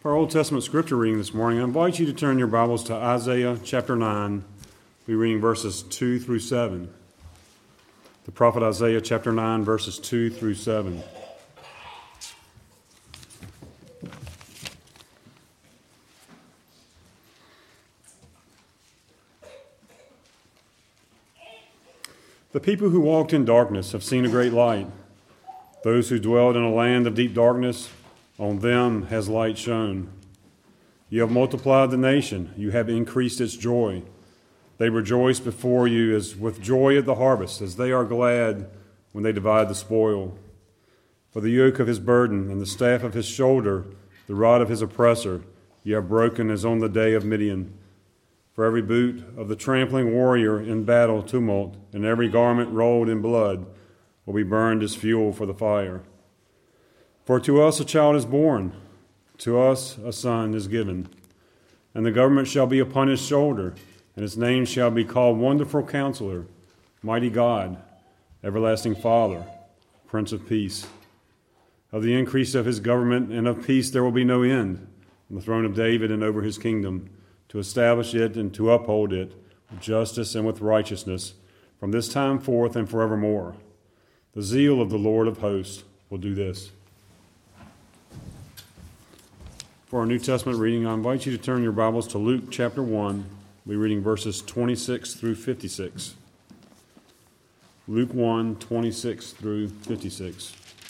For our Old Testament scripture reading this morning, I invite you to turn your Bibles to Isaiah chapter 9. We'll be reading verses 2 through 7. The prophet Isaiah chapter 9, verses 2 through 7. The people who walked in darkness have seen a great light. Those who dwelled in a land of deep darkness, on them has light shone. You have multiplied the nation. You have increased its joy. They rejoice before you as with joy at the harvest, as they are glad when they divide the spoil. For the yoke of his burden and the staff of his shoulder, the rod of his oppressor, you have broken as on the day of Midian. For every boot of the trampling warrior in battle tumult, and every garment rolled in blood, will be burned as fuel for the fire. For to us a child is born, to us a son is given, and the government shall be upon his shoulder, and his name shall be called Wonderful Counselor, Mighty God, Everlasting Father, Prince of Peace. Of the increase of his government and of peace there will be no end, on the throne of David and over his kingdom, to establish it and to uphold it with justice and with righteousness from this time forth and forevermore. The zeal of the Lord of hosts will do this. For our New Testament reading, I invite you to turn your Bibles to Luke chapter 1. We'll be reading verses 26 through 56. Luke 1, 26 through 56.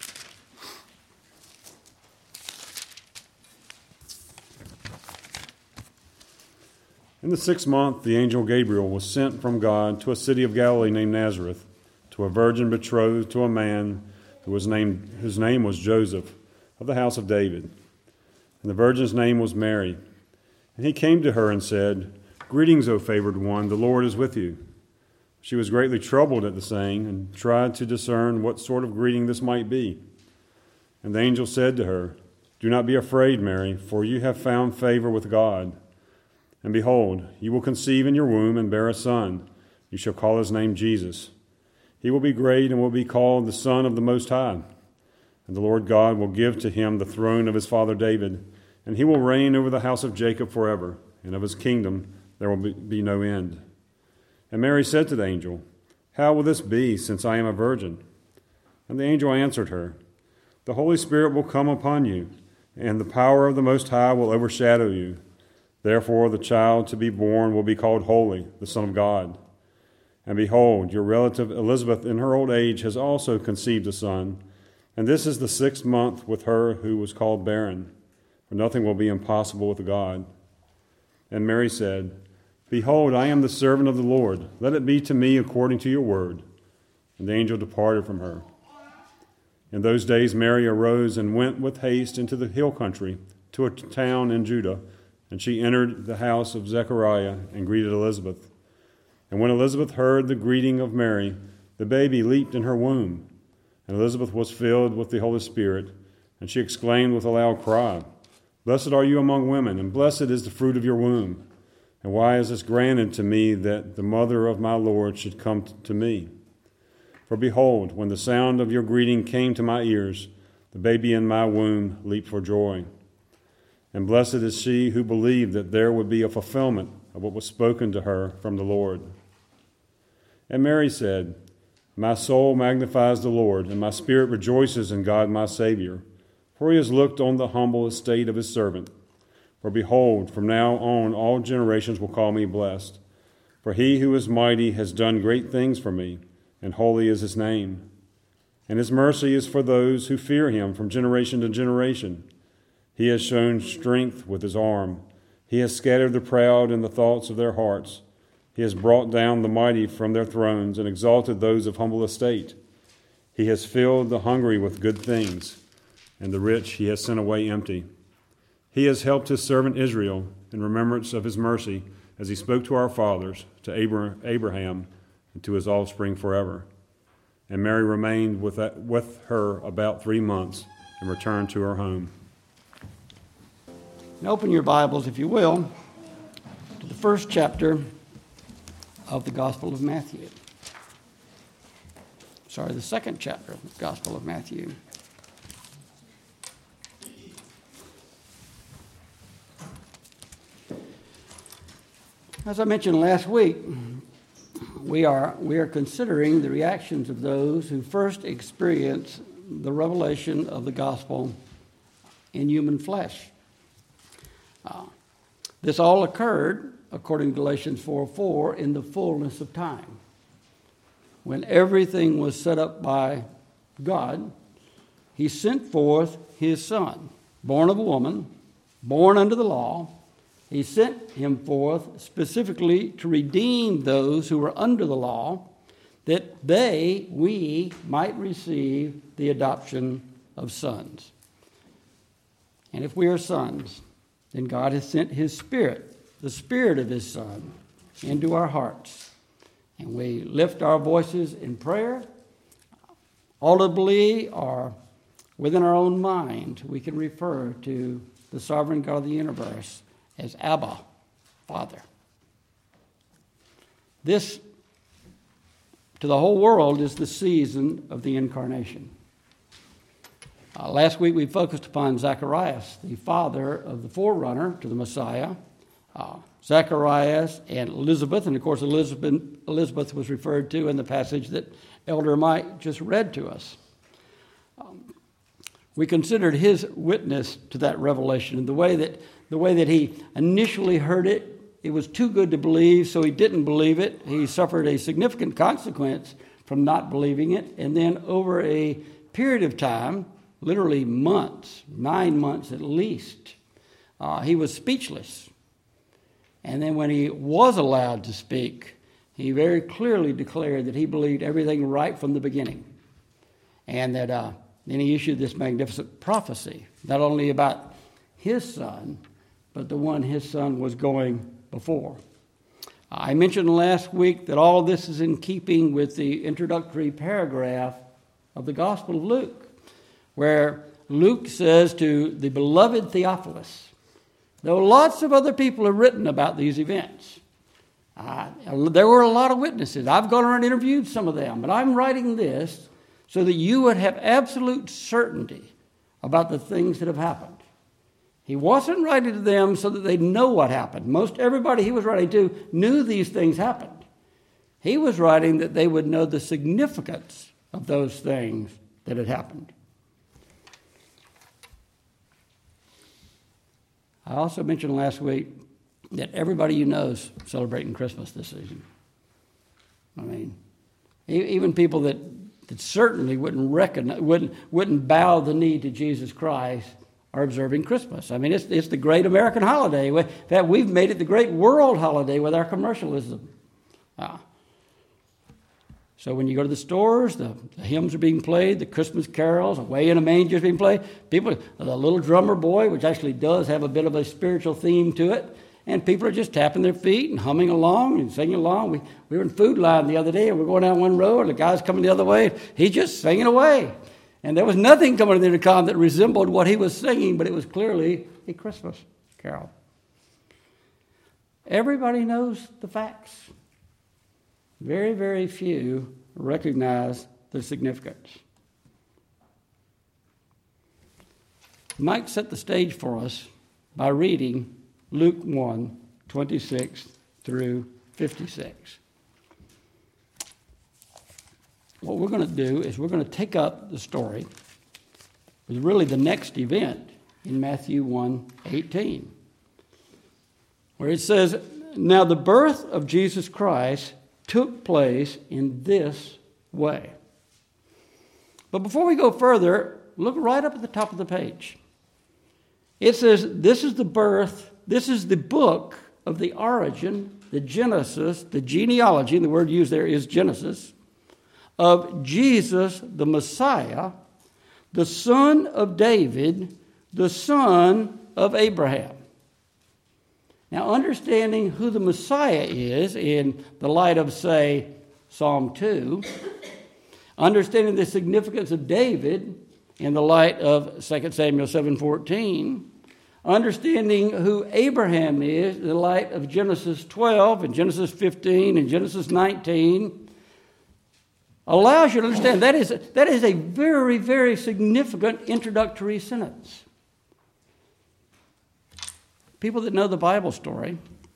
In the 6th month, the angel Gabriel was sent from God to a city of Galilee named Nazareth, to a virgin betrothed to a man whose name was Joseph, of the house of David. And the virgin's name was Mary. And he came to her and said, "Greetings, O favored one, the Lord is with you." She was greatly troubled at the saying, and tried to discern what sort of greeting this might be. And the angel said to her, "Do not be afraid, Mary, for you have found favor with God. And behold, you will conceive in your womb and bear a son. You shall call his name Jesus. He will be great and will be called the Son of the Most High. And the Lord God will give to him the throne of his father David, and he will reign over the house of Jacob forever, and of his kingdom there will be no end." And Mary said to the angel, "How will this be, since I am a virgin?" And the angel answered her, "The Holy Spirit will come upon you, and the power of the Most High will overshadow you. Therefore the child to be born will be called Holy, the Son of God. And behold, your relative Elizabeth in her old age has also conceived a son, and this is the 6th month with her who was called barren, for nothing will be impossible with God." And Mary said, "Behold, I am the servant of the Lord. Let it be to me according to your word." And the angel departed from her. In those days Mary arose and went with haste into the hill country, to a town in Judah, and she entered the house of Zechariah and greeted Elizabeth. And when Elizabeth heard the greeting of Mary, the baby leaped in her womb. And Elizabeth was filled with the Holy Spirit, and she exclaimed with a loud cry, "Blessed are you among women, and blessed is the fruit of your womb. And why is this granted to me, that the mother of my Lord should come to me? For behold, when the sound of your greeting came to my ears, the baby in my womb leaped for joy. And blessed is she who believed that there would be a fulfillment of what was spoken to her from the Lord." And Mary said, "My soul magnifies the Lord, and my spirit rejoices in God my Savior, for he has looked on the humble estate of his servant. For behold, from now on all generations will call me blessed. For he who is mighty has done great things for me, and holy is his name. And his mercy is for those who fear him from generation to generation. He has shown strength with his arm. He has scattered the proud in the thoughts of their hearts. He has brought down the mighty from their thrones and exalted those of humble estate. He has filled the hungry with good things, and the rich he has sent away empty. He has helped his servant Israel in remembrance of his mercy, as he spoke to our fathers, to Abraham, and to his offspring forever." And Mary remained with her about 3 months and returned to her home. And open your Bibles, if you will, to the 1st chapter of the Gospel of Matthew. The 2nd chapter of the Gospel of Matthew. As I mentioned last week, we are considering the reactions of those who first experience the revelation of the gospel in human flesh. This all occurred, according to Galatians 4:4, in the fullness of time. When everything was set up by God, he sent forth his Son, born of a woman, born under the law. He sent him forth specifically to redeem those who were under the law, that we might receive the adoption of sons. And if we are sons, then God has sent his Spirit, the Spirit of his Son, into our hearts. And we lift our voices in prayer, audibly or within our own mind. We can refer to the sovereign God of the universe as Abba, Father. This, to the whole world, is the season of the incarnation. Last week we focused upon Zacharias, the father of the forerunner to the Messiah. Zacharias and Elizabeth, and of course Elizabeth was referred to in the passage that Elder Mike just read to us. We considered his witness to that revelation, and the way that he initially heard it. It was too good to believe, so he didn't believe it. He suffered a significant consequence from not believing it, and then over a period of time, literally months, 9 months at least, he was speechless. And then when he was allowed to speak, he very clearly declared that he believed everything right from the beginning. And that then he issued this magnificent prophecy, not only about his son, but the one his son was going before. I mentioned last week that all this is in keeping with the introductory paragraph of the Gospel of Luke, where Luke says to the beloved Theophilus, though lots of other people have written about these events, there were a lot of witnesses. I've gone around and interviewed some of them, but I'm writing this so that you would have absolute certainty about the things that have happened. He wasn't writing to them so that they'd know what happened. Most everybody he was writing to knew these things happened. He was writing that they would know the significance of those things that had happened. I also mentioned last week that everybody you know is celebrating Christmas this season. I mean, even people that certainly wouldn't bow the knee to Jesus Christ are observing Christmas. I mean, it's the great American holiday. In fact, we've made it the great world holiday with our commercialism. So when you go to the stores, the hymns are being played, the Christmas carols, Away in a Manger is being played. People, the little drummer boy, which actually does have a bit of a spiritual theme to it, and people are just tapping their feet and humming along and singing along. We were in Food Line the other day, and we're going down one road, and the guy's coming the other way, and he's just singing away. And there was nothing coming in the intercom that resembled what he was singing, but it was clearly a Christmas carol. Everybody knows the facts. Very, very few recognize the significance. Mike set the stage for us by reading Luke 1, 26 through 56. What we're going to do is we're going to take up the story with really the next event in Matthew 1:18, where it says, "Now the birth of Jesus Christ took place in this way." But before we go further, look right up at the top of the page. It says, this is the book of the origin, the Genesis, the genealogy, and the word used there is Genesis, of Jesus the Messiah, the son of David, the son of Abraham. Now, understanding who the Messiah is in the light of, say, Psalm 2, understanding the significance of David in the light of 2 Samuel 7:14, understanding who Abraham is in the light of Genesis 12 and Genesis 15 and Genesis 19, allows you to understand that is a very, very significant introductory sentence. People that know the Bible story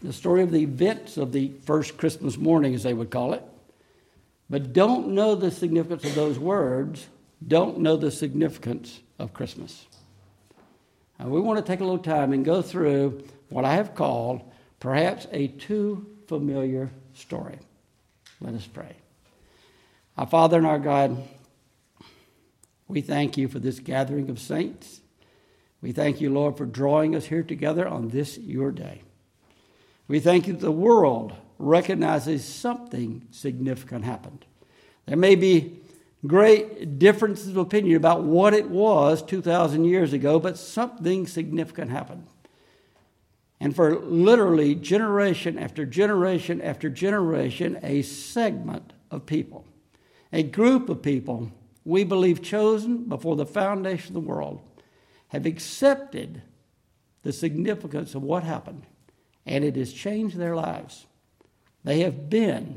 the story of the events of the first Christmas morning, as they would call it, but don't know the significance of those words, don't know the significance of Christmas. And we want to take a little time and go through what I have called perhaps a too familiar story. Let us pray. Our Father and our God, we thank you for this gathering of saints. We thank you, Lord, for drawing us here together on this your day. We thank you that the world recognizes something significant happened. There may be great differences of opinion about what it was 2,000 years ago, but something significant happened. And for literally generation after generation after generation, a segment of people, a group of people, we believe chosen before the foundation of the world, have accepted the significance of what happened, and it has changed their lives. They have been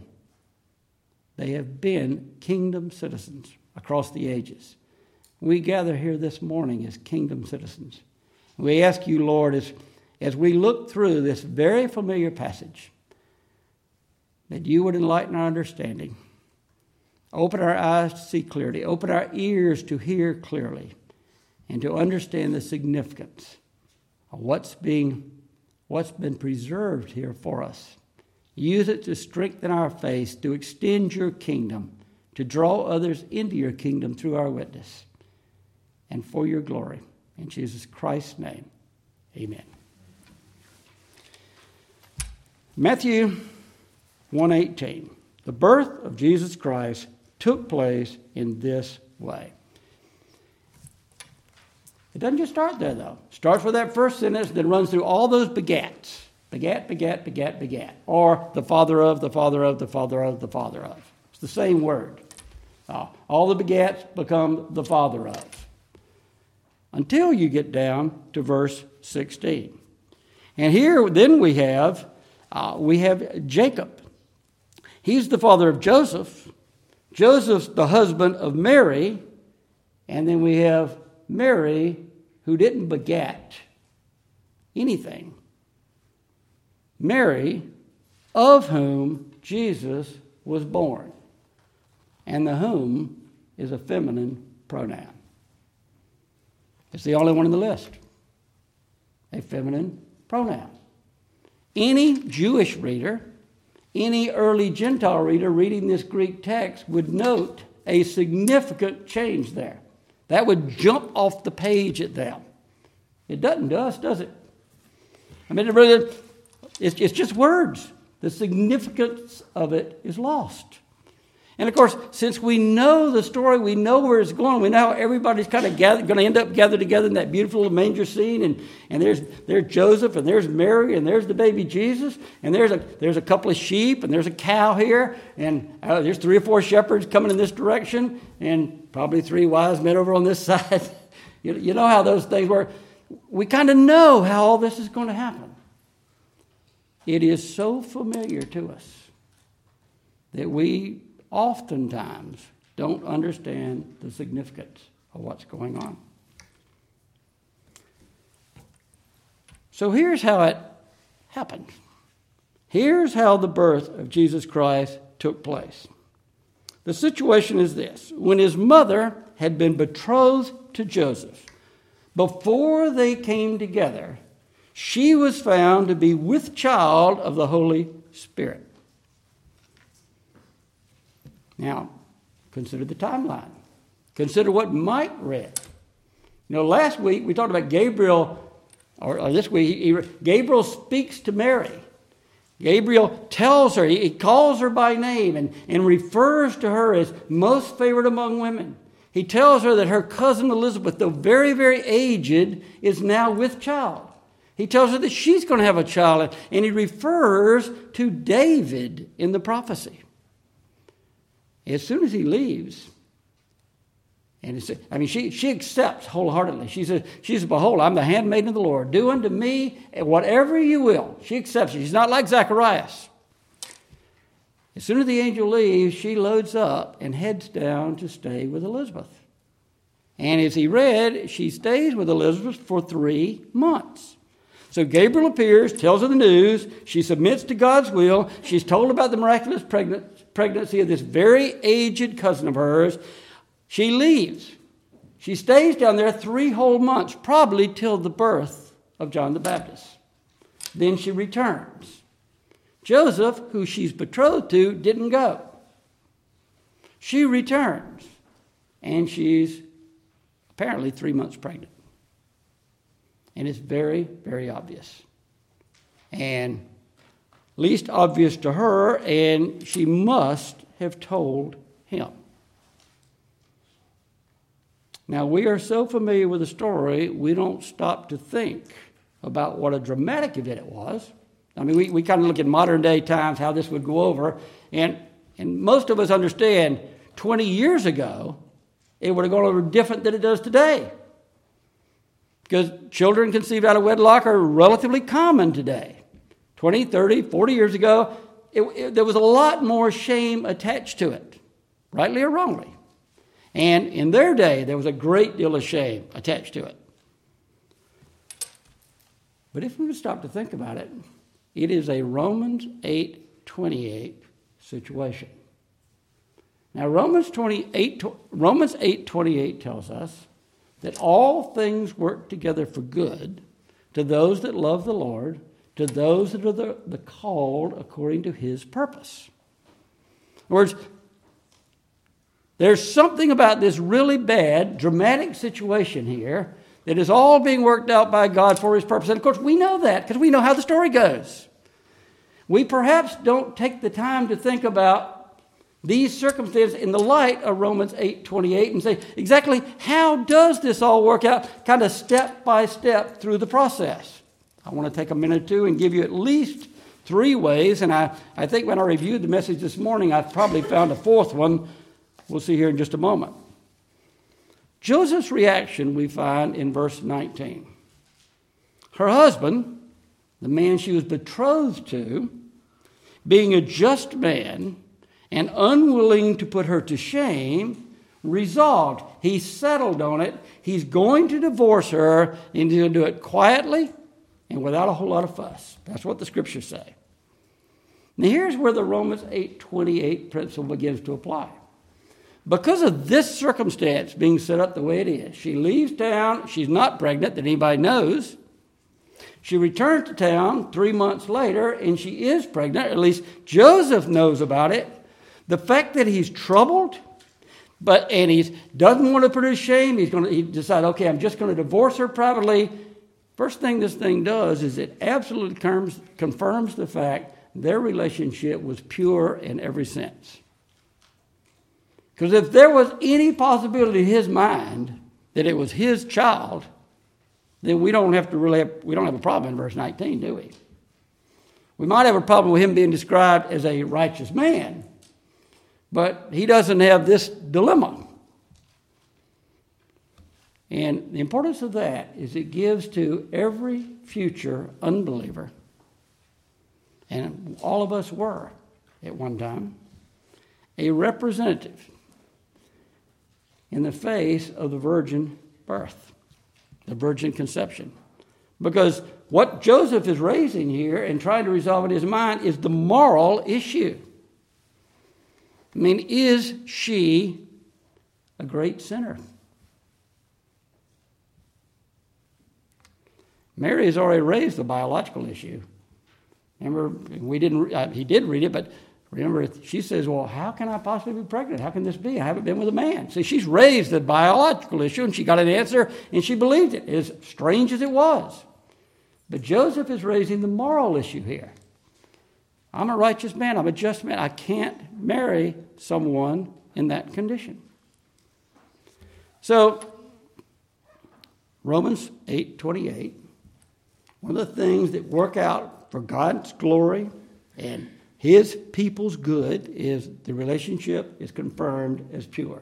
kingdom citizens across the ages. We gather here this morning as kingdom citizens. We ask you, Lord, as we look through this very familiar passage, that you would enlighten our understanding, open our eyes to see clearly, open our ears to hear clearly, and to understand the significance of what's been preserved here for us. Use it to strengthen our faith, to extend your kingdom, to draw others into your kingdom through our witness, and for your glory. In Jesus Christ's name, amen. Matthew 1:18. The birth of Jesus Christ took place in this way. It doesn't just start there, though. It starts with that first sentence, then runs through all those begats. Begat, begat, begat, begat. Or the father of, the father of, the father of, the father of. It's the same word. All the begats become the father of. Until you get down to verse 16. And here then we have Jacob. He's the father of Joseph. Joseph's the husband of Mary. And then we have Mary, who didn't begat anything. Mary, of whom Jesus was born. And the whom is a feminine pronoun. It's the only one in the list. A feminine pronoun. Any Jewish reader, any early Gentile reader reading this Greek text would note a significant change there. That would jump off the page at them. It doesn't to us, does it? I mean, it's just words. The significance of it is lost. And of course, since we know the story, we know where it's going, we know how everybody's kind of going to end up gathered together in that beautiful little manger scene, and there's Joseph, and there's Mary, and there's the baby Jesus, and there's a couple of sheep, and there's a cow here, and there's 3 or 4 shepherds coming in this direction, and probably 3 wise men over on this side. You know how those things work. We kind of know how all this is going to happen. It is so familiar to us that we oftentimes don't understand the significance of what's going on. So here's how it happened. Here's how the birth of Jesus Christ took place. The situation is this. When his mother had been betrothed to Joseph, before they came together, she was found to be with child of the Holy Spirit. Now, consider the timeline. Consider what Mike read. Last week we talked about Gabriel, or this week, Gabriel speaks to Mary. Gabriel tells her, he calls her by name and refers to her as most favored among women. He tells her that her cousin Elizabeth, though very, very aged, is now with child. He tells her that she's going to have a child, and he refers to David in the prophecy. As soon as he leaves, she accepts wholeheartedly. She says, behold, I'm the handmaiden of the Lord. Do unto me whatever you will. She accepts it. She's not like Zacharias. As soon as the angel leaves, she loads up and heads down to stay with Elizabeth. And as he read, she stays with Elizabeth for 3 months. So Gabriel appears, tells her the news. She submits to God's will. She's told about the miraculous pregnancy of this very aged cousin of hers. She leaves. She stays down there 3 whole months, probably till the birth of John the Baptist. Then she returns. Joseph, who she's betrothed to, didn't go. She returns, and she's apparently 3 months pregnant. And it's very, very obvious. And least obvious to her, and she must have told him. Now, we are so familiar with the story, we don't stop to think about what a dramatic event it was. I mean, we kind of look at modern day times, how this would go over, and most of us understand 20 years ago, it would have gone over different than it does today. Because children conceived out of wedlock are relatively common today. 20, 30, 40 years ago, there was a lot more shame attached to it, rightly or wrongly. And in their day, there was a great deal of shame attached to it. But if we would stop to think about it, it is a Romans 8:28 situation. Now, Romans 8:28 tells us that all things work together for good to those that love the Lord, to those that are the called according to his purpose. In other words, there's something about this really bad, dramatic situation here that is all being worked out by God for his purpose. And of course, we know that because we know how the story goes. We perhaps don't take the time to think about these circumstances in the light of Romans 8:28 and say, exactly how does this all work out, kind of step by step through the process? I want to take a minute or two and give you at least 3 ways, and I think when I reviewed the message this morning, I've probably found a 4th one. We'll see here in just a moment. Joseph's reaction we find in verse 19. Her husband, the man she was betrothed to, being a just man and unwilling to put her to shame, resolved. He settled on it. He's going to divorce her, and he's going to do it quietly and without a whole lot of fuss. That's what the scriptures say. Now here's where the Romans 8:28 principle begins to apply. Because of this circumstance being set up the way it is, she leaves town. She's not pregnant that anybody knows. She returns to town 3 months later, and she is pregnant. At least Joseph knows about it. The fact that he's troubled, and he doesn't want to put her to shame, he decides, okay, I'm just going to divorce her privately. First thing this thing does is it absolutely confirms the fact their relationship was pure in every sense. Because if there was any possibility in his mind that it was his child, then we don't have a problem in verse 19, do we? We might have a problem with him being described as a righteous man, but he doesn't have this dilemma. And the importance of that is it gives to every future unbeliever, and all of us were at one time, a representative in the face of the virgin birth, the virgin conception. Because what Joseph is raising here and trying to resolve in his mind is the moral issue. I mean, is she a great sinner? Mary has already raised the biological issue. Remember, he did read it, but remember, she says, well, how can I possibly be pregnant? How can this be? I haven't been with a man. See, she's raised the biological issue, and she got an answer, and she believed it, as strange as it was. But Joseph is raising the moral issue here. I'm a righteous man. I'm a just man. I can't marry someone in that condition. So, Romans 8:28, one of the things that work out for God's glory and his people's good is the relationship is confirmed as pure.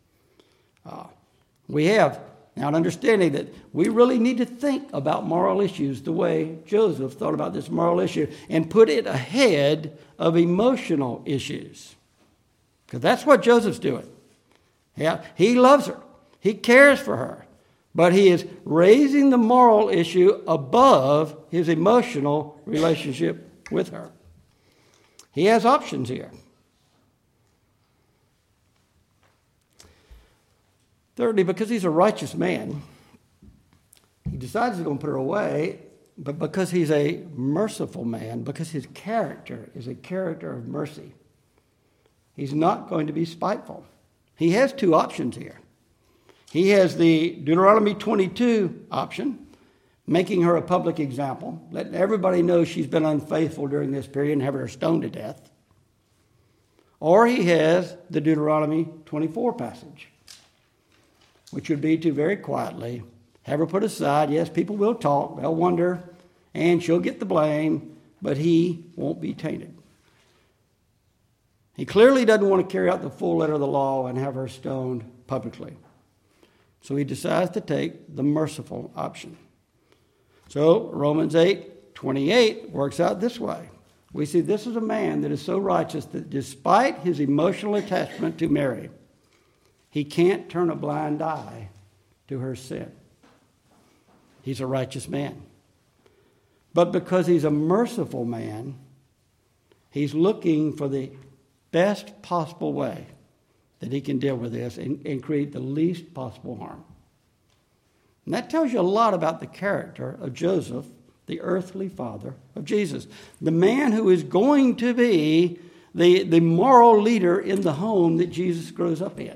We have now an understanding that we really need to think about moral issues the way Joseph thought about this moral issue and put it ahead of emotional issues. Because that's what Joseph's doing. Yeah, he loves her. He cares for her. But he is raising the moral issue above his emotional relationship with her. He has options here. Thirdly, because he's a righteous man, he decides he's going to put her away, but because he's a merciful man, because his character is a character of mercy, he's not going to be spiteful. He has two options here. He has the Deuteronomy 22 option, making her a public example, letting everybody know she's been unfaithful during this period and having her stoned to death. Or he has the Deuteronomy 24 passage, which would be to very quietly have her put aside. Yes, people will talk, they'll wonder, and she'll get the blame, but he won't be tainted. He clearly doesn't want to carry out the full letter of the law and have her stoned publicly. So he decides to take the merciful option. So Romans 8:28 works out this way. We see this is a man that is so righteous that despite his emotional attachment to Mary, he can't turn a blind eye to her sin. He's a righteous man. But because he's a merciful man, he's looking for the best possible way that he can deal with this and create the least possible harm. And that tells you a lot about the character of Joseph, the earthly father of Jesus, the man who is going to be the moral leader in the home that Jesus grows up in.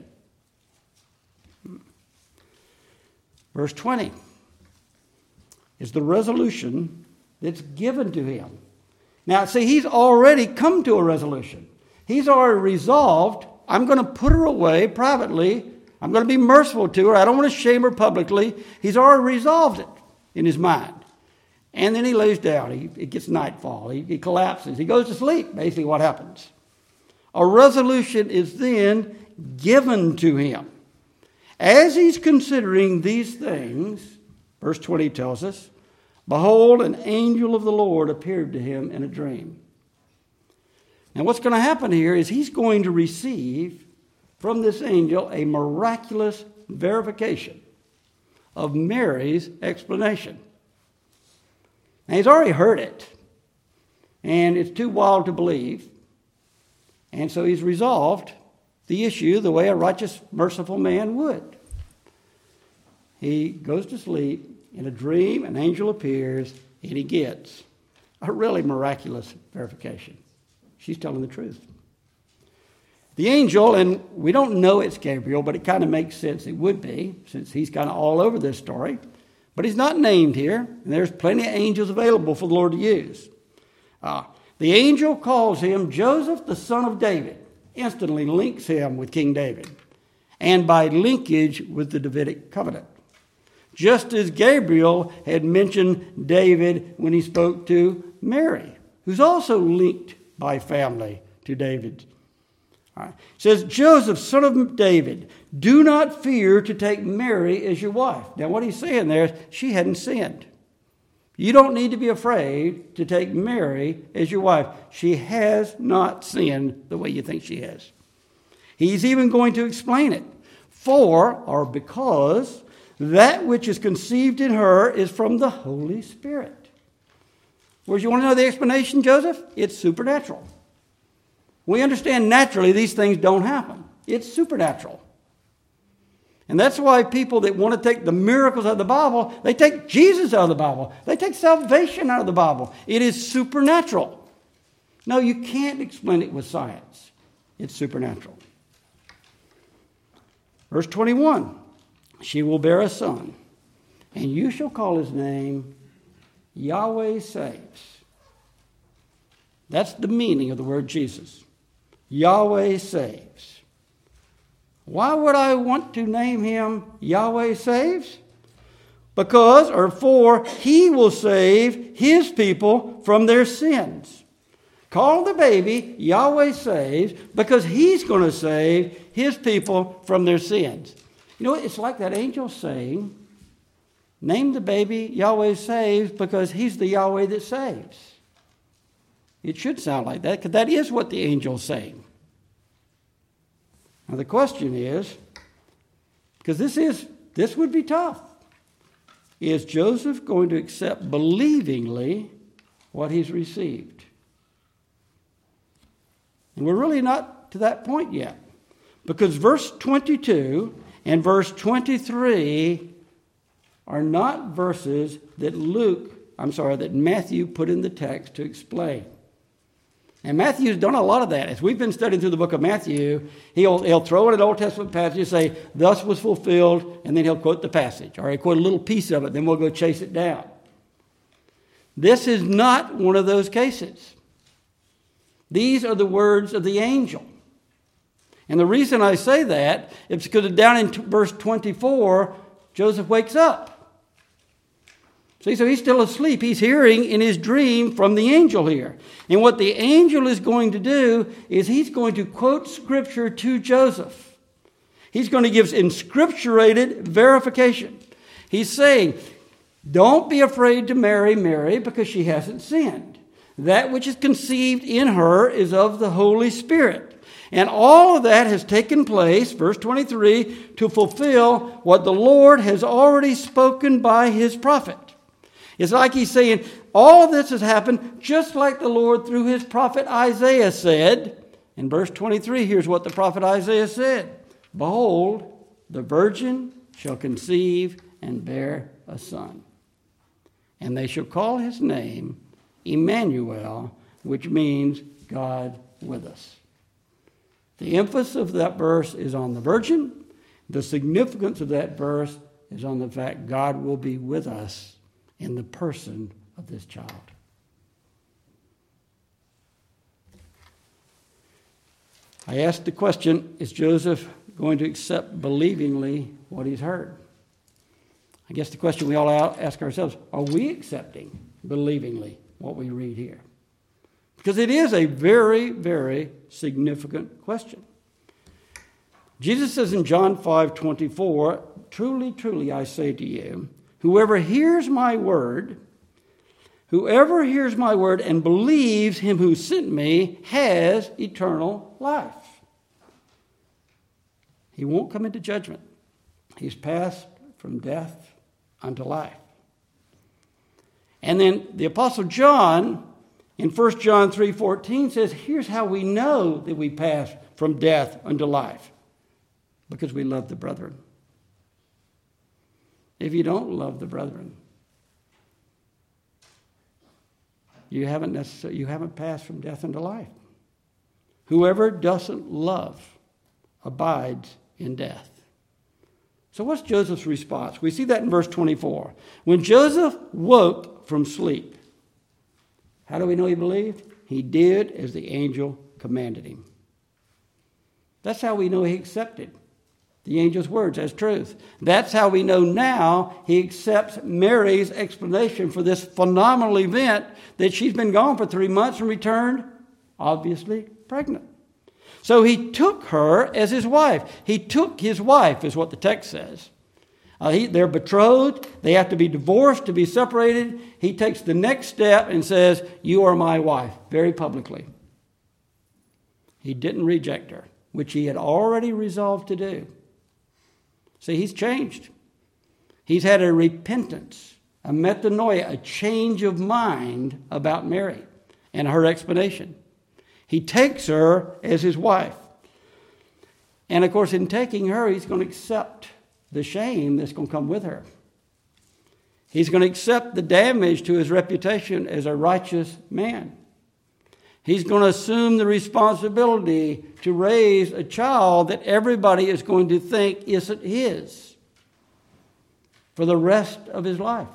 Verse 20 is the resolution that's given to him. Now, see, he's already come to a resolution. He's already resolved, I'm going to put her away privately. I'm going to be merciful to her. I don't want to shame her publicly. He's already resolved it in his mind. And then he lays down. It gets nightfall. He collapses. He goes to sleep, basically what happens. A resolution is then given to him. As he's considering these things, verse 20 tells us, behold, an angel of the Lord appeared to him in a dream. Now what's going to happen here is he's going to receive from this angel a miraculous verification of Mary's explanation. Now he's already heard it, and it's too wild to believe, and so he's resolved the issue the way a righteous, merciful man would. He goes to sleep. In a dream, an angel appears, and he gets a really miraculous verification. She's telling the truth. The angel, and we don't know it's Gabriel, but it kind of makes sense it would be, since he's kind of all over this story. But he's not named here, and there's plenty of angels available for the Lord to use. The angel calls him Joseph, the son of David, instantly links him with King David, and by linkage with the Davidic covenant. Just as Gabriel had mentioned David when he spoke to Mary, who's also linked by family to David. All right. It says, Joseph, son of David, do not fear to take Mary as your wife. Now what he's saying there is she hadn't sinned. You don't need to be afraid to take Mary as your wife. She has not sinned the way you think she has. He's even going to explain it. Because that which is conceived in her is from the Holy Spirit. Whereas you want to know the explanation, Joseph? It's supernatural. We understand naturally these things don't happen. It's supernatural. And that's why people that want to take the miracles out of the Bible, they take Jesus out of the Bible. They take salvation out of the Bible. It is supernatural. No, you can't explain it with science. It's supernatural. Verse 21. She will bear a son, and you shall call his name Yahweh Saves. That's the meaning of the word Jesus. Yahweh Saves. Why would I want to name him Yahweh Saves? For he will save his people from their sins. Call the baby Yahweh Saves because he's going to save his people from their sins. You know, it's like that angel saying, name the baby Yahweh Saves because he's the Yahweh that saves. It should sound like that because that is what the angel's saying. Now the question is, because this would be tough. is Joseph going to accept believingly what he's received? And we're really not to that point yet, because verse 22 and verse 23 are not verses that Matthew put in the text to explain. And Matthew's done a lot of that. As we've been studying through the book of Matthew, he'll throw in an Old Testament passage and say, thus was fulfilled, and then he'll quote the passage. Or he'll quote a little piece of it, then we'll go chase it down. This is not one of those cases. These are the words of the angel. And the reason I say that is because down in verse 24, Joseph wakes up. See, so he's still asleep. He's hearing in his dream from the angel here. And what the angel is going to do is he's going to quote Scripture to Joseph. He's going to give inscripturated verification. He's saying, don't be afraid to marry Mary because she hasn't sinned. That which is conceived in her is of the Holy Spirit. And all of that has taken place, verse 23, to fulfill what the Lord has already spoken by his prophet. It's like he's saying, all of this has happened just like the Lord through his prophet Isaiah said. In verse 23, here's what the prophet Isaiah said. Behold, the virgin shall conceive and bear a son. And they shall call his name Emmanuel, which means God with us. The emphasis of that verse is on the virgin. The significance of that verse is on the fact God will be with us in the person of this child. I asked the question, is Joseph going to accept believingly what he's heard? I guess the question we all ask ourselves, are we accepting believingly what we read here? Because it is a very, very significant question. Jesus says in John 5:24, truly, truly, I say to you, whoever hears my word and believes him who sent me has eternal life. He won't come into judgment. He's passed from death unto life. And then the Apostle John in 1 John 3:14 says, here's how we know that we pass from death unto life. Because we love the brethren. If you don't love the brethren, you haven't passed from death unto life. Whoever doesn't love abides in death. So what's Joseph's response? We see that in verse 24. When Joseph woke from sleep, how do we know he believed? He did as the angel commanded him. That's how we know he accepted the angel's words as truth. That's how we know now he accepts Mary's explanation for this phenomenal event that she's been gone for 3 months and returned, obviously, pregnant. So he took her as his wife. He took his wife, is what the text says. They're betrothed. They have to be divorced to be separated. He takes the next step and says, you are my wife, very publicly. He didn't reject her, which he had already resolved to do. See, he's changed. He's had a repentance, a metanoia, a change of mind about Mary and her explanation. He takes her as his wife. And of course, in taking her, he's going to accept the shame that's going to come with her. He's going to accept the damage to his reputation as a righteous man. He's going to assume the responsibility to raise a child that everybody is going to think isn't his for the rest of his life.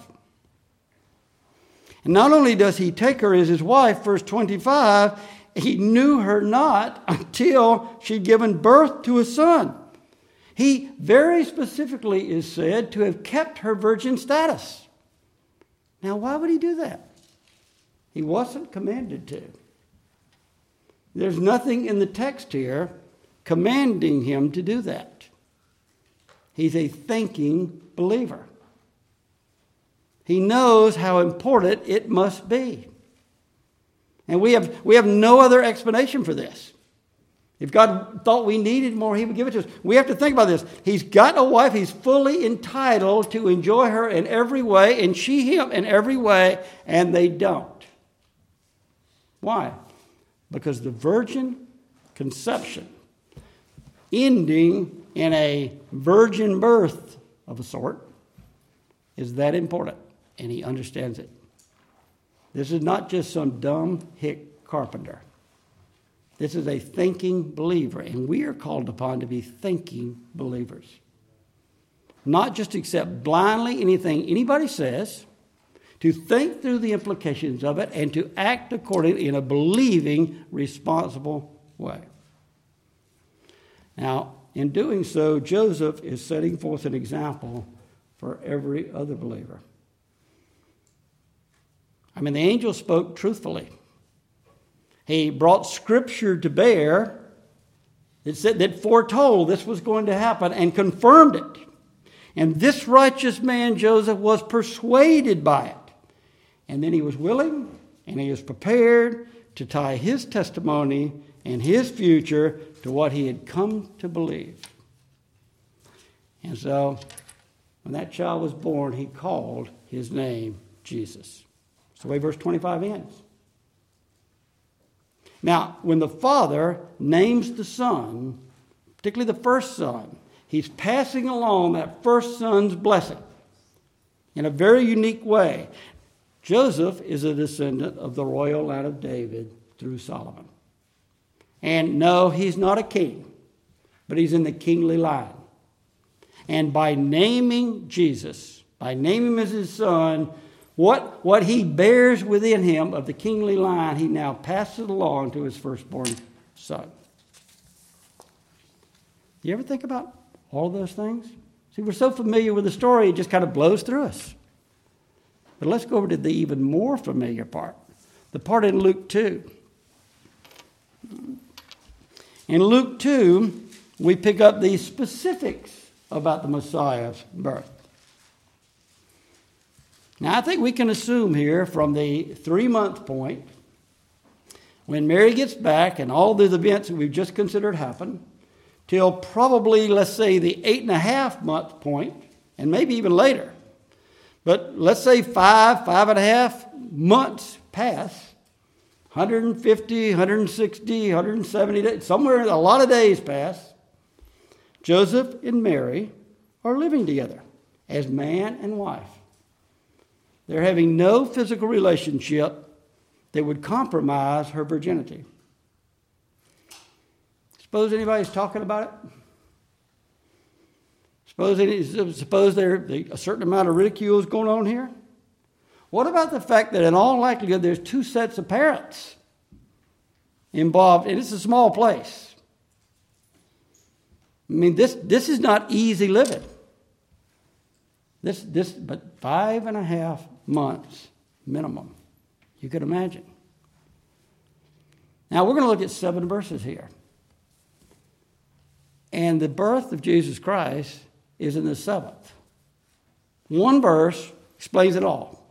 And not only does he take her as his wife, verse 25, he knew her not until she'd given birth to a son. He very specifically is said to have kept her virgin status. Now, why would he do that? He wasn't commanded to. There's nothing in the text here commanding him to do that. He's a thinking believer. He knows how important it must be. And we have no other explanation for this. If God thought we needed more, he would give it to us. We have to think about this. He's got a wife. He's fully entitled to enjoy her in every way, and she him in every way, and they don't. Why? Because the virgin conception, ending in a virgin birth of a sort, is that important, and he understands it. This is not just some dumb hick carpenter. This is a thinking believer, and we are called upon to be thinking believers. Not just accept blindly anything anybody says, to think through the implications of it, and to act accordingly in a believing, responsible way. Now, in doing so, Joseph is setting forth an example for every other believer. I mean, the angel spoke truthfully. He brought scripture to bear that foretold this was going to happen and confirmed it. And this righteous man, Joseph, was persuaded by it. And then he was willing and he was prepared to tie his testimony and his future to what he had come to believe. And so, when that child was born, he called his name Jesus. That's the way verse 25 ends. Now, when the Father names the Son, particularly the first son, he's passing along that first son's blessing in a very unique way. Joseph is a descendant of the royal line of David through Solomon. And no, he's not a king, but he's in the kingly line. And by naming Jesus, by naming him as his son, what he bears within him of the kingly line, he now passes along to his firstborn son. Do you ever think about all those things? See, we're so familiar with the story, it just kind of blows through us. But let's go over to the even more familiar part, the part in Luke 2. In Luke 2, we pick up the specifics about the Messiah's birth. Now, I think we can assume here from the 3-month point, when Mary gets back and all these events that we've just considered happen, till probably, let's say, the 8.5-month point, and maybe even later. But let's say 5.5 months pass, 150, 160, 170 days, somewhere a lot of days pass. Joseph and Mary are living together as man and wife. They're having no physical relationship that would compromise her virginity. Suppose anybody's talking about it? Suppose a certain amount of ridicule is going on here? What about the fact that in all likelihood there's 2 sets of parents involved, and it's a small place? I mean, this is not easy living. But 5.5 months minimum. You could imagine. Now, we're going to look at 7 verses here. And the birth of Jesus Christ is in the 7th. 1 verse explains it all.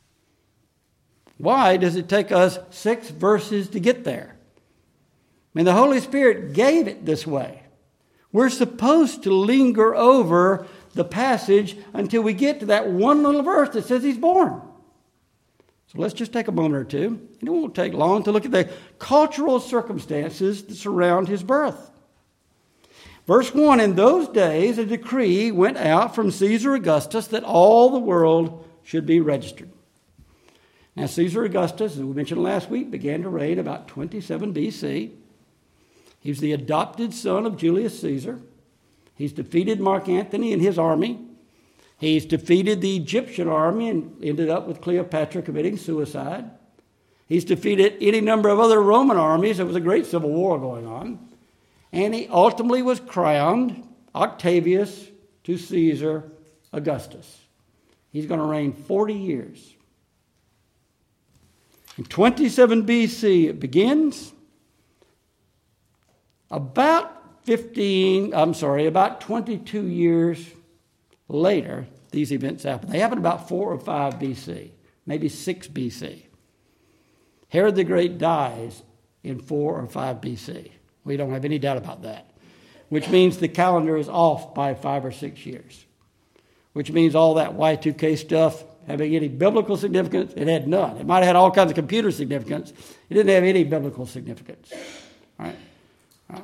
Why does it take us 6 verses to get there? I mean, the Holy Spirit gave it this way. We're supposed to linger over the passage until we get to that one little verse that says he's born. So let's just take a moment or two, and it won't take long to look at the cultural circumstances that surround his birth. Verse 1, in those days a decree went out from Caesar Augustus that all the world should be registered. Now Caesar Augustus, as we mentioned last week, began to reign about 27 BC. He was the adopted son of Julius Caesar. He's defeated Mark Antony and his army. He's defeated the Egyptian army and ended up with Cleopatra committing suicide. He's defeated any number of other Roman armies. There was a great civil war going on. And he ultimately was crowned Octavius to Caesar Augustus. He's going to reign 40 years. In 27 BC it begins. About 22 years later, these events happen. They happen about 4 or 5 BC, maybe 6 BC. Herod the Great dies in 4 or 5 BC We don't have any doubt about that. Which means the calendar is off by 5 or 6 years. Which means all that Y2K stuff having any biblical significance, it had none. It might have had all kinds of computer significance. It didn't have any biblical significance. All right?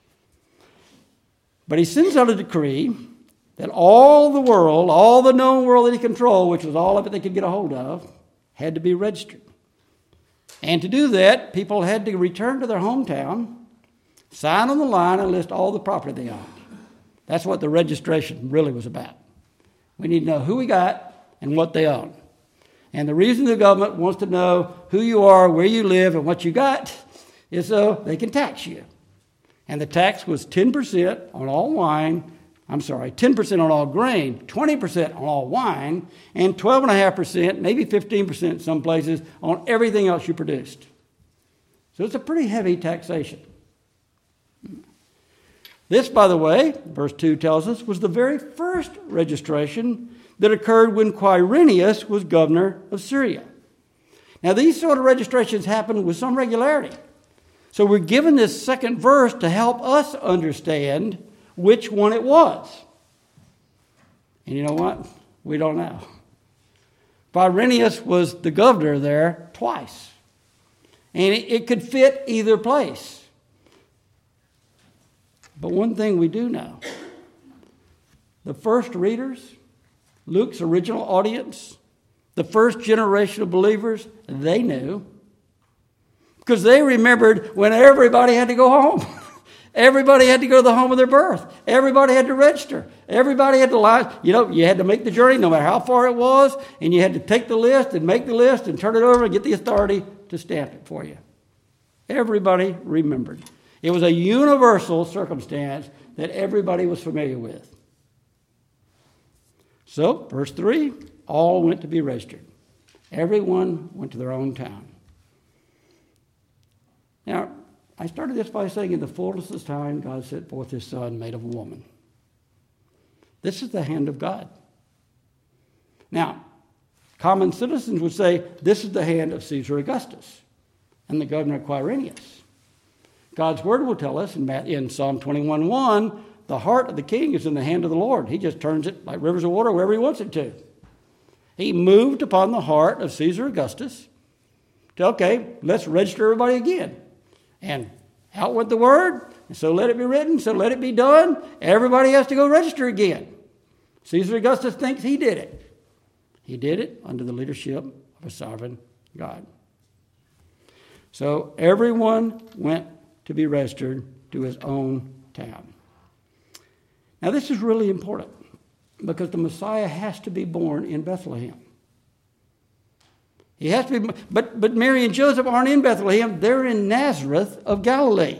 But he sends out a decree that all the world, all the known world that he controlled, which was all of it they could get a hold of, had to be registered. And to do that, people had to return to their hometown, sign on the line, and list all the property they owned. That's what the registration really was about. We need to know who we got and what they own. And the reason the government wants to know who you are, where you live, and what you got is so they can tax you. And the tax was 10% on all wine, 10% on all grain, 20% on all wine, and 12.5%, maybe 15% in some places, on everything else you produced. So it's a pretty heavy taxation. This, by the way, verse 2 tells us, was the very first registration that occurred when Quirinius was governor of Syria. Now, these sort of registrations happen with some regularity. So we're given this second verse to help us understand which one it was. And you know what? We don't know. Quirinius was the governor there twice. And it could fit either place. But one thing we do know. The first readers, Luke's original audience, the first generation of believers, they knew. Because they remembered when everybody had to go home. Everybody had to go to the home of their birth. Everybody had to register. Everybody had to lie. You had to make the journey no matter how far it was, and you had to take the list and make the list and turn it over and get the authority to stamp it for you. Everybody remembered. It was a universal circumstance that everybody was familiar with. So, verse 3, all went to be registered. Everyone went to their own town. Now, I started this by saying in the fullness of time, God sent forth his Son, made of a woman. This is the hand of God. Now, common citizens would say, this is the hand of Caesar Augustus and the governor Quirinius. God's word will tell us in Psalm 21:1, the heart of the king is in the hand of the Lord. He just turns it like rivers of water wherever he wants it to. He moved upon the heart of Caesar Augustus to, okay, let's register everybody again. And out went the word, and so let it be written, so let it be done. Everybody has to go register again. Caesar Augustus thinks he did it. He did it under the leadership of a sovereign God. So everyone went to be registered to his own town. Now this is really important because the Messiah has to be born in Bethlehem. He has to be, but Mary and Joseph aren't in Bethlehem. They're in Nazareth of Galilee.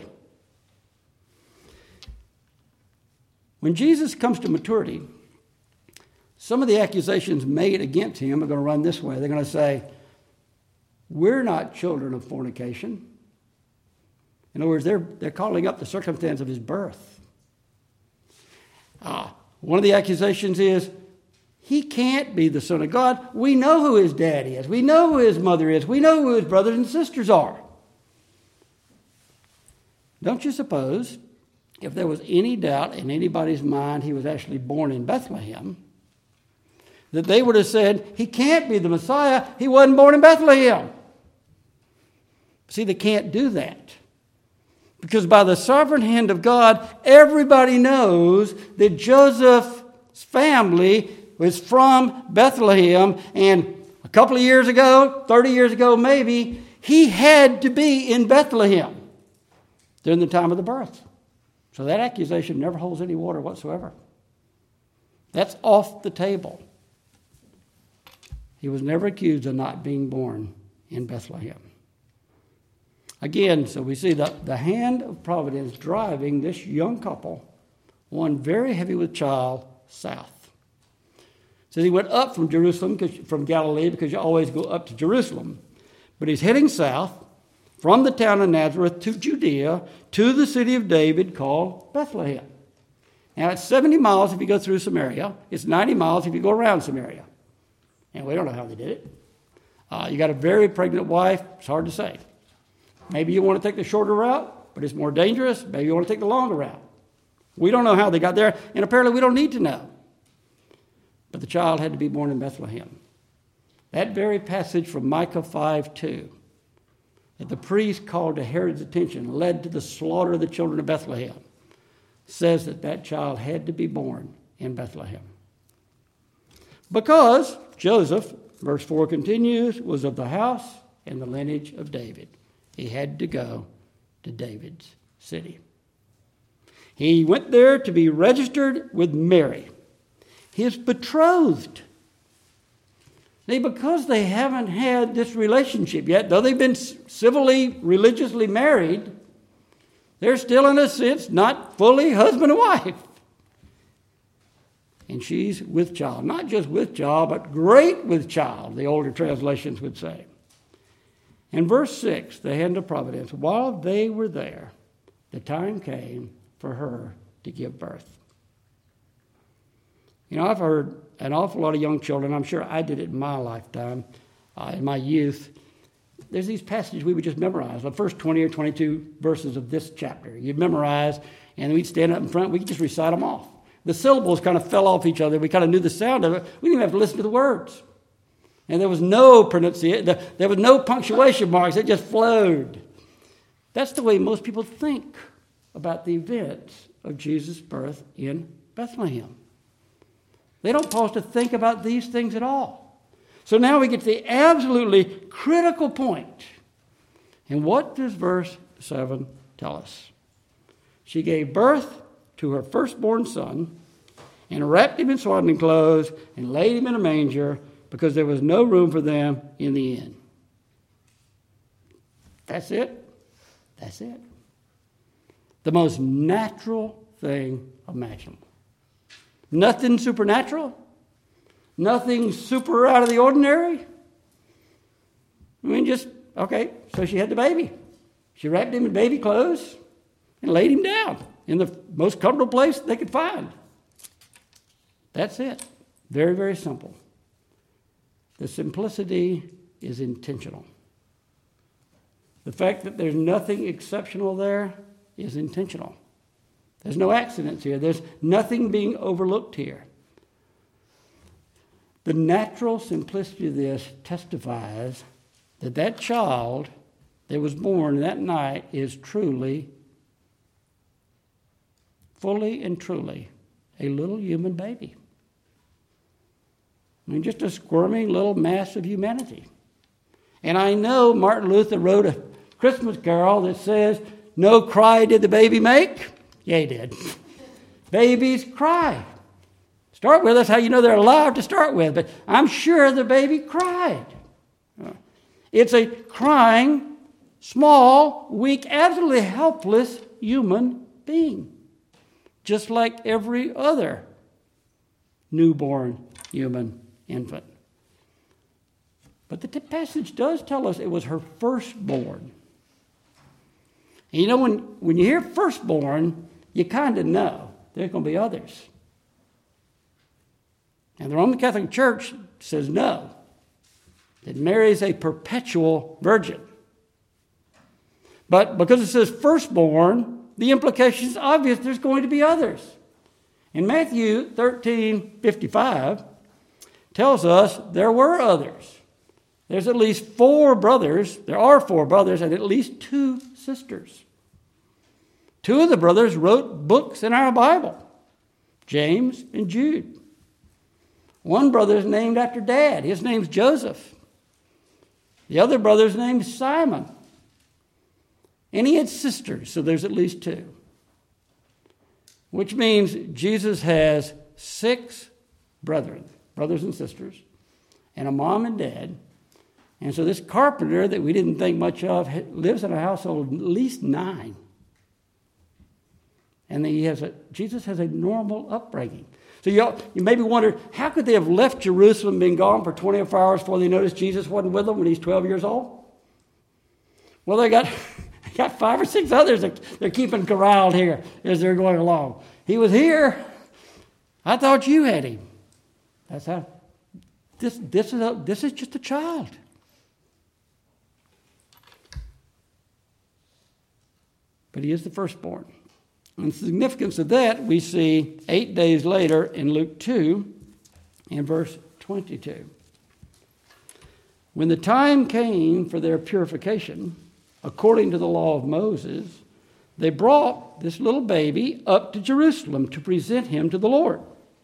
When Jesus comes to maturity, some of the accusations made against him are going to run this way. They're going to say, we're not children of fornication. In other words, they're calling up the circumstance of his birth. One of the accusations is, he can't be the Son of God. We know who his daddy is. We know who his mother is. We know who his brothers and sisters are. Don't you suppose, if there was any doubt in anybody's mind he was actually born in Bethlehem, that they would have said, he can't be the Messiah. He wasn't born in Bethlehem. See, they can't do that. Because by the sovereign hand of God, everybody knows that Joseph's family was from Bethlehem, and a couple of years ago, 30 years ago maybe, he had to be in Bethlehem during the time of the birth. So that accusation never holds any water whatsoever. That's off the table. He was never accused of not being born in Bethlehem. Again, so we see the hand of providence driving this young couple, one very heavy with child, south. So he went up from Jerusalem, from Galilee, because you always go up to Jerusalem. But he's heading south from the town of Nazareth to Judea, to the city of David called Bethlehem. Now, it's 70 miles if you go through Samaria. It's 90 miles if you go around Samaria. And we don't know how they did it. You got a very pregnant wife. It's hard to say. Maybe you want to take the shorter route. but it's more dangerous. Maybe you want to take the longer route. We don't know how they got there, and apparently we don't need to know. But the child had to be born in Bethlehem. That very passage from Micah 5:2, that the priest called to Herod's attention, led to the slaughter of the children of Bethlehem, says that that child had to be born in Bethlehem. Because Joseph, verse 4 continues, was of the house and the lineage of David. He had to go to David's city. He went there to be registered with Mary, his betrothed. Now, because they haven't had this relationship yet, though they've been civilly, religiously married, they're still, in a sense, not fully husband and wife. And she's with child. Not just with child, but great with child, the older translations would say. In verse 6, the hand of providence, while they were there, the time came for her to give birth. You know, I've heard an awful lot of young children, I'm sure I did it in my lifetime, in my youth. There's these passages we would just memorize, the first 20 or 22 verses of this chapter. You'd memorize, and we'd stand up in front, we could just recite them off. The syllables kind of fell off each other. We kind of knew the sound of it. We didn't even have to listen to the words. And there was no pronunciation, there was no punctuation marks. It just flowed. That's the way most people think about the events of Jesus' birth in Bethlehem. They don't pause to think about these things at all. So now we get to the absolutely critical point. And what does verse 7 tell us? She gave birth to her firstborn son and wrapped him in swaddling clothes and laid him in a manger because there was no room for them in the inn. That's it. That's it. The most natural thing imaginable. Nothing supernatural. Nothing super out of the ordinary. I mean, just, okay, so she had the baby. She wrapped him in baby clothes and laid him down in the most comfortable place they could find. That's it. Very, very simple. The simplicity is intentional. The fact that there's nothing exceptional there is intentional. There's no accidents here. There's nothing being overlooked here. The natural simplicity of this testifies that that child that was born that night is truly, fully and truly, a little human baby. I mean, just a squirming little mass of humanity. And I know Martin Luther wrote a Christmas carol that says, "No cry did the baby make." Yeah, he did. Babies cry. Start with, that's how you know they're alive to start with. But I'm sure the baby cried. It's a crying, small, weak, absolutely helpless human being. Just like every other newborn human infant. But the passage does tell us it was her firstborn. And you know, when you hear firstborn, you kind of know there's going to be others. And the Roman Catholic Church says no, that Mary is a perpetual virgin. But because it says firstborn, the implication is obvious there's going to be others. In Matthew 13:55 tells us there were others. There's at least 4 brothers. There are 4 brothers and at least 2 sisters. 2 of the brothers wrote books in our Bible, James and Jude. One brother is named after Dad. His name's Joseph. The other brother's named Simon. And he had sisters, so there's at least 2. Which means Jesus has 6 brethren, brothers and sisters, and a mom and dad. And so this carpenter that we didn't think much of lives in a household of at least 9. And Jesus has a normal upbringing. So you maybe wonder, how could they have left Jerusalem, been gone for 24 hours before they noticed Jesus wasn't with them when he's 12 years old? Well, they got 5 or 6 others that they're keeping corralled here as they're going along. He was here. I thought you had him. That's how. This is just a child. but he is the firstborn. And the significance of that we see 8 days later in Luke 2 and verse 22. When the time came for their purification, according to the law of Moses, they brought this little baby up to Jerusalem to present him to the Lord.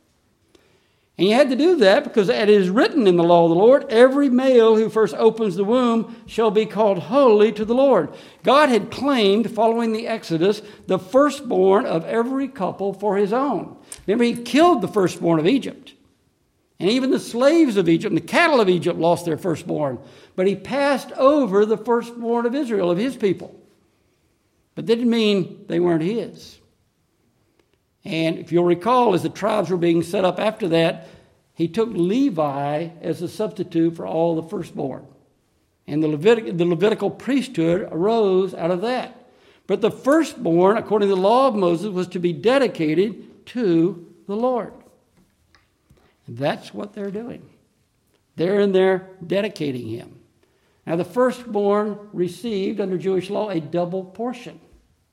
And you had to do that because it is written in the law of the Lord, every male who first opens the womb shall be called holy to the Lord. God had claimed, following the Exodus, the firstborn of every couple for his own. Remember, he killed the firstborn of Egypt. And even the slaves of Egypt and the cattle of Egypt lost their firstborn. But he passed over the firstborn of Israel, of his people. But that didn't mean they weren't his. And if you'll recall, as the tribes were being set up after that, he took Levi as a substitute for all the firstborn. And the Levitical priesthood arose out of that. But the firstborn, according to the law of Moses, was to be dedicated to the Lord. And that's what they're doing. They're in there dedicating him. Now, the firstborn received, under Jewish law, a double portion.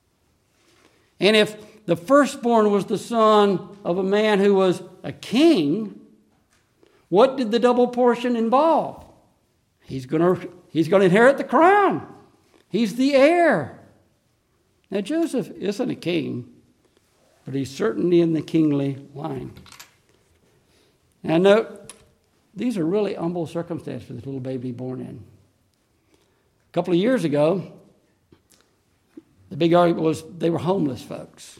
And if the firstborn was the son of a man who was a king, what did the double portion involve? He's going to inherit the crown. He's the heir. Now, Joseph isn't a king, but he's certainly in the kingly line. Now, note, these are really humble circumstances for this little baby born in. A couple of years ago, the big argument was they were homeless folks.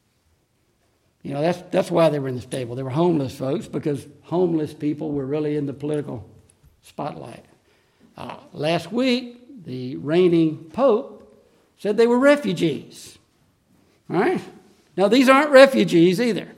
You know, that's why they were in the stable. They were homeless folks because homeless people were really in the political spotlight. Last week, the reigning pope said they were refugees. All right? Now, these aren't refugees either.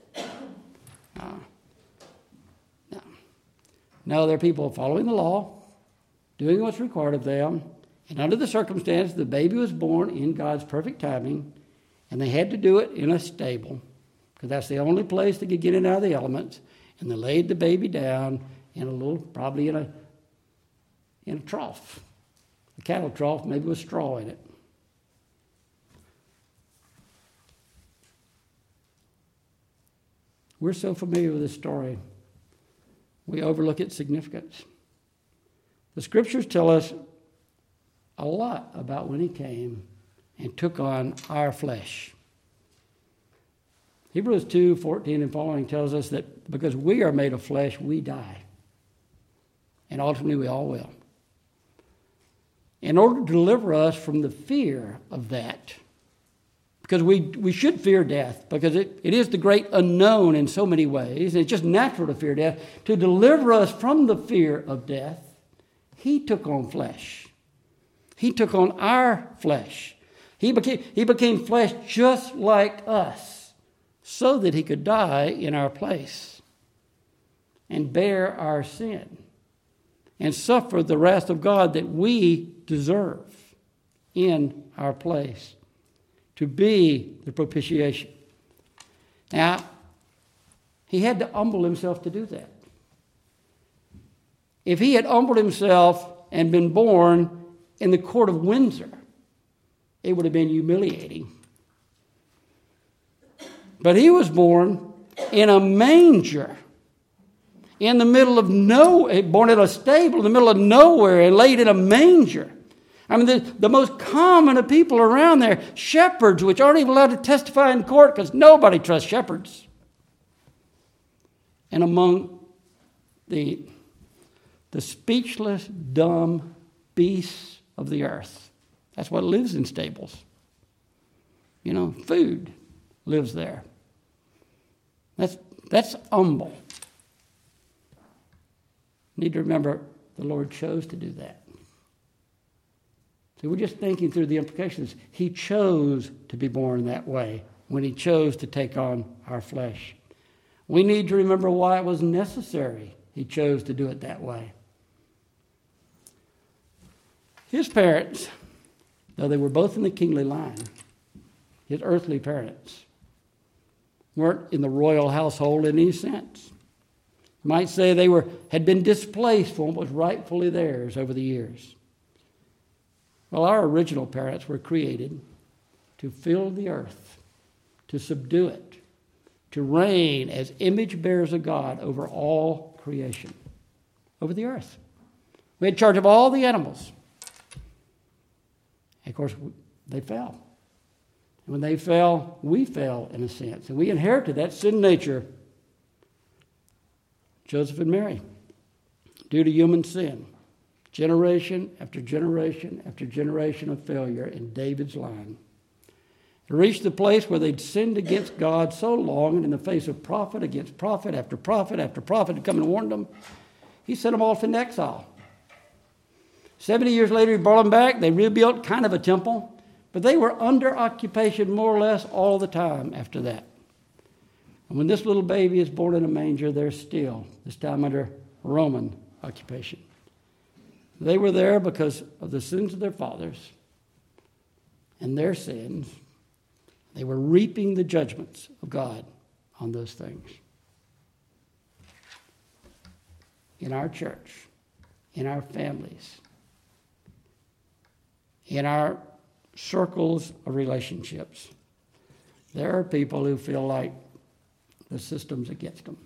No, they're people following the law, doing what's required of them, and under the circumstances, the baby was born in God's perfect timing, and they had to do it in a stable, because that's the only place they could get it out of the elements. And they laid the baby down in a little, probably in a trough, a cattle trough, maybe with straw in it. We're so familiar with this story, we overlook its significance. The scriptures tell us a lot about when he came and took on our flesh. Hebrews 2:14 and following tells us that because we are made of flesh, we die. And ultimately we all will. In order to deliver us from the fear of that, because we should fear death, because it is the great unknown in so many ways, and it's just natural to fear death. To deliver us from the fear of death, he took on flesh. He took on our flesh. He became flesh just like us, so that he could die in our place and bear our sin and suffer the wrath of God that we deserve in our place, to be the propitiation. Now, he had to humble himself to do that. If he had humbled himself and been born in the court of Windsor, it would have been humiliating. But he was born in a manger, in the middle of nowhere, born in a stable in the middle of nowhere and laid in a manger. I mean, the most common of people around there, shepherds, which aren't even allowed to testify in court because nobody trusts shepherds. And among the speechless, dumb beasts of the earth. That's what lives in stables. You know, food lives there. That's humble. Need to remember the Lord chose to do that. See, we're just thinking through the implications. He chose to be born that way when he chose to take on our flesh. We need to remember why it was necessary he chose to do it that way. His parents, though they were both in the kingly line, his earthly parents, weren't in the royal household in any sense. You might say they had been displaced from what was rightfully theirs over the years. Well, our original parents were created to fill the earth, to subdue it, to reign as image bearers of God over all creation, over the earth. We had charge of all the animals. And of course, they fell. And when they fell, we fell in a sense. And we inherited that sin nature, Joseph and Mary, due to human sin. Generation after generation after generation of failure in David's line. It reached the place where they'd sinned against God so long, and in the face of prophet against prophet after prophet after prophet had come and warned them, he sent them off into exile. 70 years later, he brought them back. They rebuilt kind of a temple, but they were under occupation more or less all the time after that. And when this little baby is born in a manger, they're still, this time under Roman occupation. They were there because of the sins of their fathers and their sins. They were reaping the judgments of God on those things. In our church, in our families, in our circles of relationships, there are people who feel like the system's against them.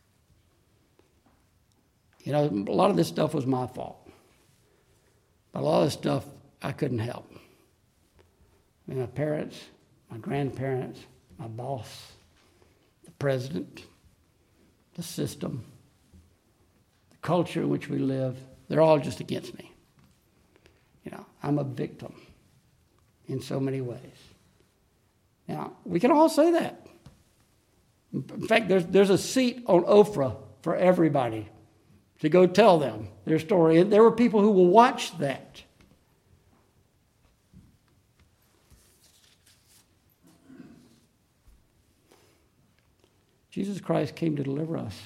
You know, a lot of this stuff was my fault. But a lot of this stuff I couldn't help. I mean, my parents, my grandparents, my boss, the president, the system, the culture in which we live, they're all just against me. You know, I'm a victim in so many ways. Now, we can all say that. In fact, there's a seat on Oprah for everybody to go tell them their story. And there were people who will watch that. Jesus Christ came to deliver us.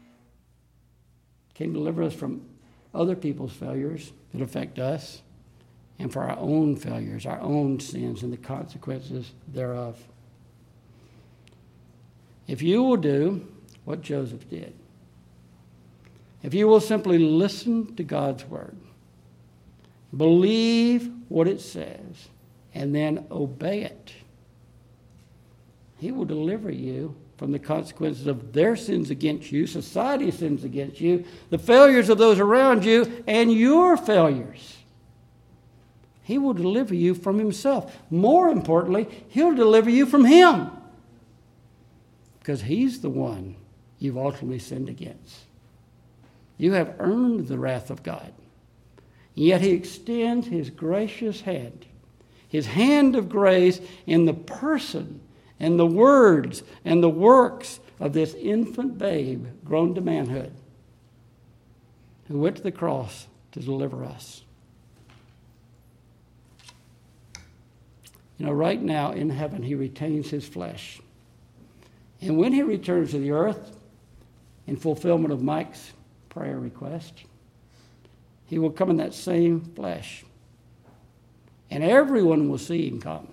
Came to deliver us from other people's failures that affect us, and for our own failures, our own sins, and the consequences thereof. If you will do what Joseph did, if you will simply listen to God's word, believe what it says, and then obey it, he will deliver you from the consequences of their sins against you, society's sins against you, the failures of those around you, and your failures. He will deliver you from himself. More importantly, he'll deliver you from him, because he's the one you've ultimately sinned against. You have earned the wrath of God. Yet he extends his gracious hand, his hand of grace, in the person and the words and the works of this infant babe grown to manhood, who went to the cross to deliver us. You know, right now in heaven, he retains his flesh. And when he returns to the earth, in fulfillment of Mike's prayer request, he will come in that same flesh. And everyone will see him come.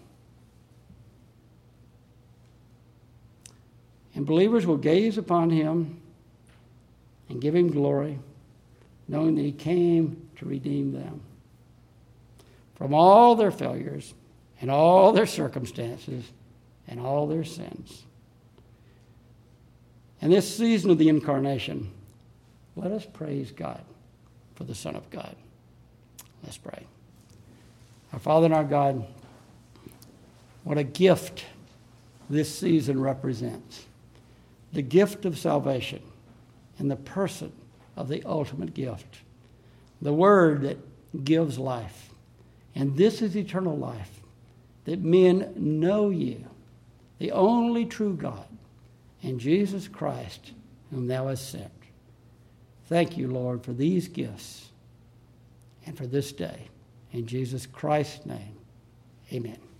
And believers will gaze upon him and give him glory, knowing that he came to redeem them from all their failures and all their circumstances and all their sins. And this season of the incarnation, let us praise God for the Son of God. Let's pray. Our Father and our God, what a gift this season represents. The gift of salvation in the person of the ultimate gift. The Word that gives life. And this is eternal life, that men know you, the only true God, and Jesus Christ, whom thou hast sent. Thank you, Lord, for these gifts and for this day. In Jesus Christ's name, amen.